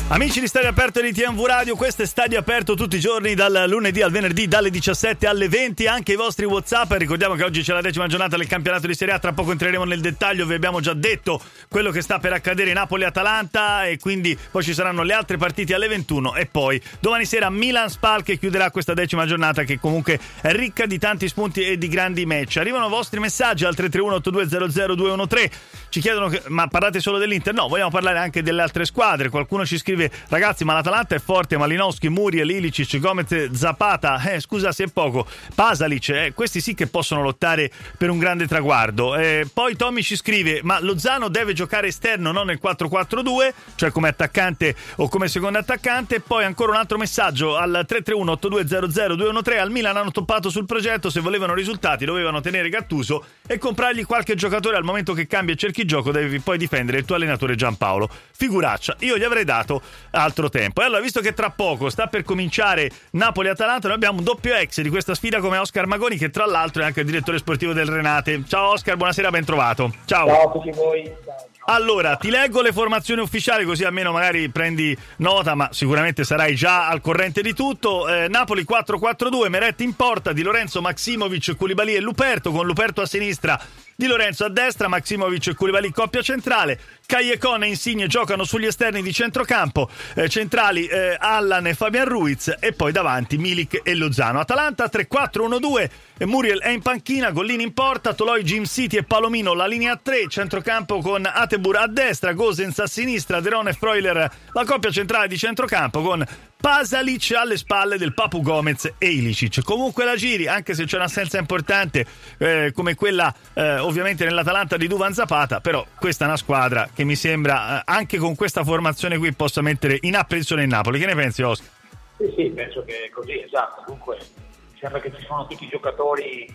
Amici di Stadio Aperto di TMV Radio, questo è Stadio Aperto tutti i giorni dal lunedì al venerdì dalle 17 alle 20, anche i vostri WhatsApp. Ricordiamo che oggi c'è la 10ª giornata del campionato di Serie A, tra poco entreremo nel dettaglio, vi abbiamo già detto quello che sta per accadere, Napoli-Atalanta, e quindi poi ci saranno le altre partite alle 21 e poi domani sera Milan-Spal che chiuderà questa 10ª giornata, che comunque è ricca di tanti spunti e di grandi match. Arrivano vostri messaggi al 331-8200-213, ci chiedono ma parlate solo dell'Inter? No, vogliamo parlare anche delle altre squadre. Qualcuno ci scrive: ragazzi, ma l'Atalanta è forte, Malinowski, Muriel, Ilicic, Gomez, Zapata, scusa se è poco, Pasalic, questi sì che possono lottare per un grande traguardo. Poi Tommy ci scrive: ma Lozano deve giocare esterno, non nel 4-4-2, cioè come attaccante o come secondo attaccante. Poi ancora un altro messaggio al 331-8200-213: al Milan hanno toppato sul progetto, se volevano risultati dovevano tenere Gattuso e comprargli qualche giocatore, al momento che cambia e cerchi gioco devi poi difendere il tuo allenatore Giampaolo. Figuraccia, io gli avrei dato altro tempo. E allora, visto che tra poco sta per cominciare Napoli-Atalanta, noi abbiamo un doppio ex di questa sfida come Oscar Magoni, che tra l'altro è anche il direttore sportivo del Renate. Ciao Oscar, buonasera, ben trovato. Ciao a tutti voi. Allora, ti leggo le formazioni ufficiali, così almeno magari prendi nota, ma sicuramente sarai già al corrente di tutto. Napoli 4-4-2, Meretti in porta, Di Lorenzo, Maximovic, Koulibaly e Luperto, con Luperto a sinistra, Di Lorenzo a destra, Maximovic e Koulibaly coppia centrale, Callecon e Insigne giocano sugli esterni di centrocampo, centrali Allan e Fabian Ruiz, e poi davanti Milik e Lozano. Atalanta 3-4-1-2, Muriel è in panchina, Gollini in porta, Toloi, Jim City e Palomino la linea 3, centrocampo con Atebur a destra, Gosens a sinistra, Derone e Freuler la coppia centrale di centrocampo con Pasalic alle spalle del Papu Gomez e Ilicic. Comunque la giri, anche se c'è un'assenza importante come quella ovviamente nell'Atalanta di Duvan Zapata, però questa è una squadra che mi sembra anche con questa formazione qui possa mettere in apprensione il Napoli. Che ne pensi, Oscar? Sì, penso che è così, esatto. Comunque sembra che ci sono tutti i giocatori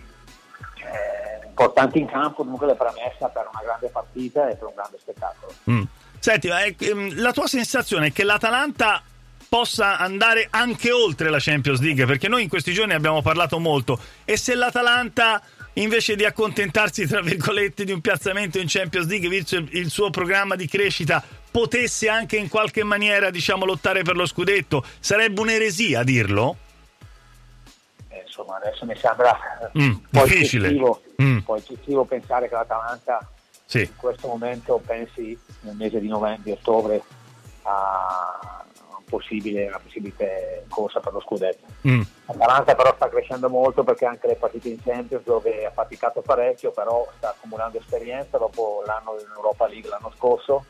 importanti in campo, comunque la premessa per una grande partita e per un grande spettacolo. Senti, la tua sensazione è che l'Atalanta possa andare anche oltre la Champions League? Perché noi in questi giorni abbiamo parlato molto, e se l'Atalanta, invece di accontentarsi tra virgolette di un piazzamento in Champions League, visto il suo programma di crescita, potesse anche in qualche maniera, diciamo, lottare per lo scudetto, sarebbe un'eresia dirlo? Insomma, adesso mi sembra un po' eccessivo pensare che l'Atalanta in questo momento pensi nel mese di novembre-ottobre a una possibile corsa per lo scudetto. L'Atalanta però sta crescendo molto, perché anche le partite in Champions, dove ha faticato parecchio, però sta accumulando esperienza dopo l'anno in Europa League l'anno scorso,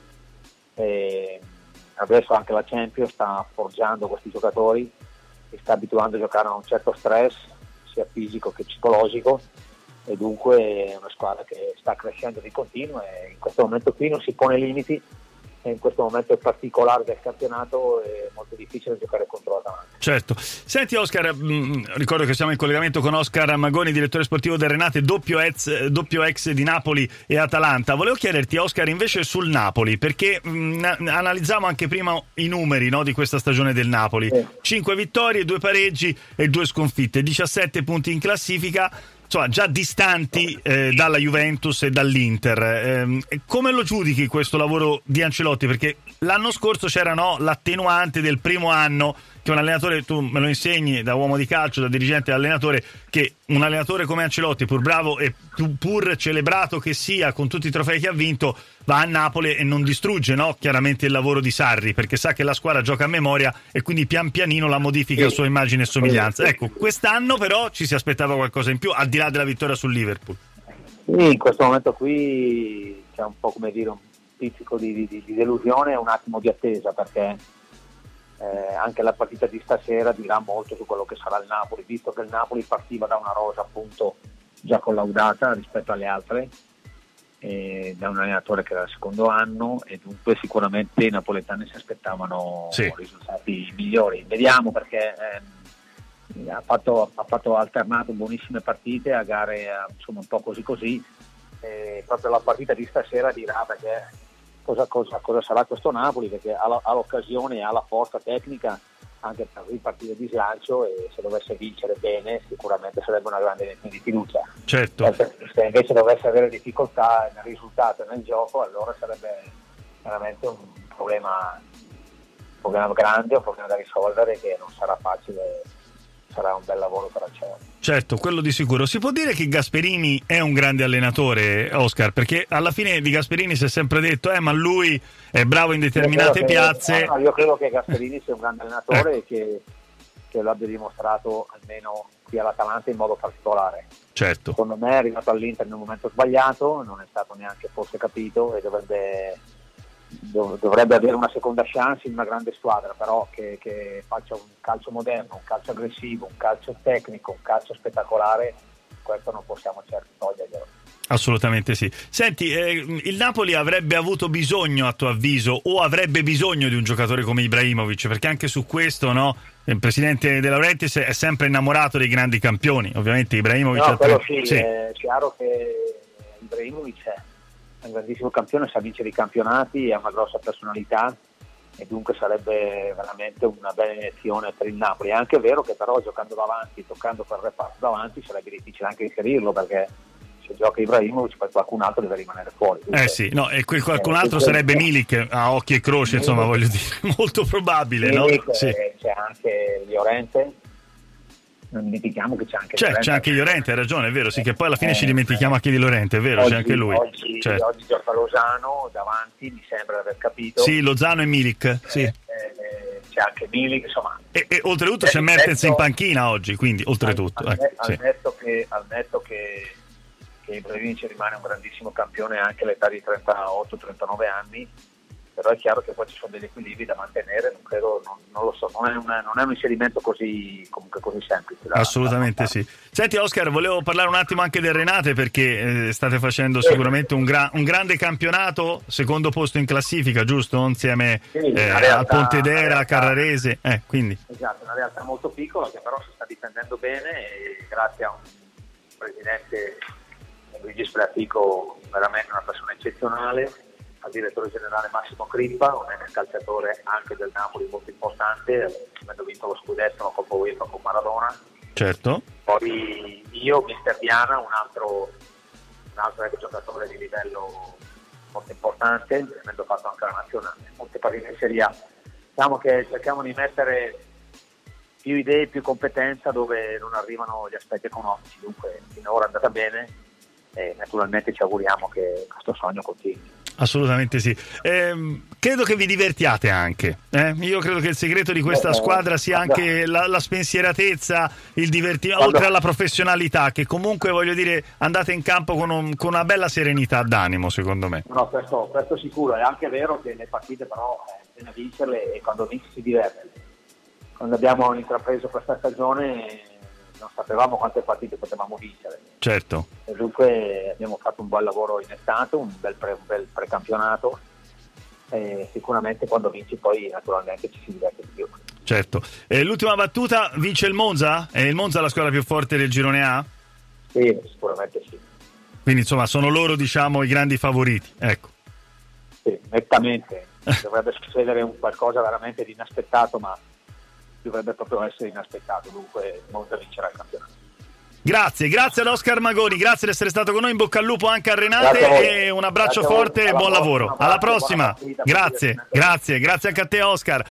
e adesso anche la Champions sta forgiando questi giocatori e sta abituando a giocare a un certo stress sia fisico che psicologico, e dunque è una squadra che sta crescendo di continuo, e in questo momento qui non si pone limiti, e in questo momento particolare del campionato è molto difficile giocare contro l'Atalanta. Certo. Senti Oscar, ricordo che siamo in collegamento con Oscar Magoni, direttore sportivo del Renate, doppio ex di Napoli e Atalanta. Volevo chiederti, Oscar, invece sul Napoli, perché analizziamo anche prima i numeri, no, di questa stagione del Napoli. 5 vittorie, 2 pareggi e 2 sconfitte, 17 punti in classifica, insomma già distanti dalla Juventus e dall'Inter. Come lo giudichi questo lavoro di Ancelotti? Perché l'anno scorso c'era l'attenuante del primo anno, che un allenatore, tu me lo insegni da uomo di calcio, da dirigente e allenatore, che un allenatore come Ancelotti, pur bravo e pur celebrato che sia con tutti i trofei che ha vinto, va a Napoli e non distrugge, no, chiaramente il lavoro di Sarri, perché sa che la squadra gioca a memoria e quindi pian pianino la modifica a sua immagine e somiglianza. Ecco, quest'anno però ci si aspettava qualcosa in più, al di là della vittoria sul Liverpool. Sì, in questo momento qui c'è un po', come dire, un pizzico di delusione e un attimo di attesa, perché anche la partita di stasera dirà molto su quello che sarà il Napoli, visto che il Napoli partiva da una rosa appunto già collaudata rispetto alle altre, da un allenatore che era il secondo anno, e dunque sicuramente i napoletani si aspettavano risultati migliori. Vediamo, perché ha alternato buonissime partite a gare insomma un po' così, e proprio la partita di stasera dirà perché cosa sarà questo Napoli, perché ha l'occasione e ha la forza tecnica anche per ripartire di slancio, e se dovesse vincere bene sicuramente sarebbe una grande di fiducia. Certo. Se invece dovesse avere difficoltà nel risultato e nel gioco, allora sarebbe veramente un problema problema grande, un problema da risolvere che non sarà facile, sarà un bel lavoro per Acciaio. Certo, quello di sicuro. Si può dire che Gasperini è un grande allenatore, Oscar? Perché alla fine di Gasperini si è sempre detto ma lui è bravo in determinate piazze. Io credo che Gasperini sia un grande allenatore e che lo abbia dimostrato almeno qui all'Atalanta in modo particolare. Certo. Secondo me è arrivato all'Inter nel momento sbagliato, non è stato neanche forse capito e dovrebbe avere una seconda chance in una grande squadra, però che faccia un calcio moderno, un calcio aggressivo, un calcio tecnico, un calcio spettacolare, questo non possiamo certo toglierglielo. Assolutamente sì. Senti, il Napoli avrebbe avuto bisogno, a tuo avviso, o avrebbe bisogno di un giocatore come Ibrahimovic? Perché anche su questo, no, il presidente De Laurentiis è sempre innamorato dei grandi campioni. Ovviamente Ibrahimovic sì. È chiaro che Ibrahimovic è un grandissimo campione, sa vincere i campionati, ha una grossa personalità e dunque sarebbe veramente una bella iniezione per il Napoli. È anche vero che però giocando davanti, toccando quel reparto davanti, sarebbe difficile anche inserirlo, perché se gioca Ibrahimovic poi qualcun altro deve rimanere fuori. Dunque, e quel qualcun altro sarebbe Milik a occhi e croce, insomma, voglio dire, molto probabile, Milik, no? Sì. C'è anche Llorente. Non dimentichiamo che c'è anche Llorente, hai ragione, è vero, sì, che poi alla fine ci dimentichiamo anche di Llorente, è vero, c'è anche lui. Oggi gioca Lozano davanti, mi sembra di aver capito. Sì, Lozano e Milik, sì. C'è anche Milik, insomma. E oltretutto c'è Mertens in panchina oggi, quindi oltretutto. Al netto che Ibrahimovic rimane un grandissimo campione anche all'età di 38-39 anni, però è chiaro che poi ci sono degli equilibri da mantenere, non lo so, non è un inserimento così semplice. Assolutamente sì. Senti Oscar, volevo parlare un attimo anche del Renate, perché state facendo sicuramente un grande campionato, secondo posto in classifica, giusto? Insieme a Pontedera, a Carrarese, quindi. Esatto, una realtà molto piccola che però si sta difendendo bene e grazie a un presidente Luigi Spreatico, veramente una persona eccezionale, al direttore generale Massimo Crippa, un ex calciatore anche del Napoli molto importante, avendo vinto lo scudetto, la Coppa UEFA con Maradona. Certo. Poi io, Mister Diana, un altro ex giocatore di livello molto importante, avendo fatto anche la nazionale, molte partite in Serie A. Diciamo che cerchiamo di mettere più idee, più competenza dove non arrivano gli aspetti economici, dunque finora è andata bene e naturalmente ci auguriamo che questo sogno continui. Assolutamente sì. Credo che vi divertiate anche. Io credo che il segreto di questa squadra sia anche la spensieratezza, il divertimento, oltre alla professionalità, che comunque, voglio dire, andate in campo con una bella serenità d'animo, secondo me. No, questo sicuro. È anche vero che le partite però bisogna vincerle e quando vinci si diverte. Quando abbiamo intrapreso questa stagione non sapevamo quante partite potevamo vincere. Certo. E dunque abbiamo fatto un buon lavoro in estate, un bel precampionato e sicuramente quando vinci poi naturalmente ci si diverte di più. Certo. L'ultima battuta, vince il Monza? È il Monza la squadra più forte del girone A? Sì, sicuramente sì. Quindi insomma sono loro, diciamo, i grandi favoriti, ecco. Sì, nettamente. Dovrebbe succedere qualcosa veramente di inaspettato, ma dovrebbe proprio essere inaspettato, dunque Monza vincerà il campionato. Grazie ad Oscar Magoni, grazie di essere stato con noi, in bocca al lupo anche a Renate e un abbraccio forte e buon lavoro. Alla prossima. Grazie anche a te Oscar.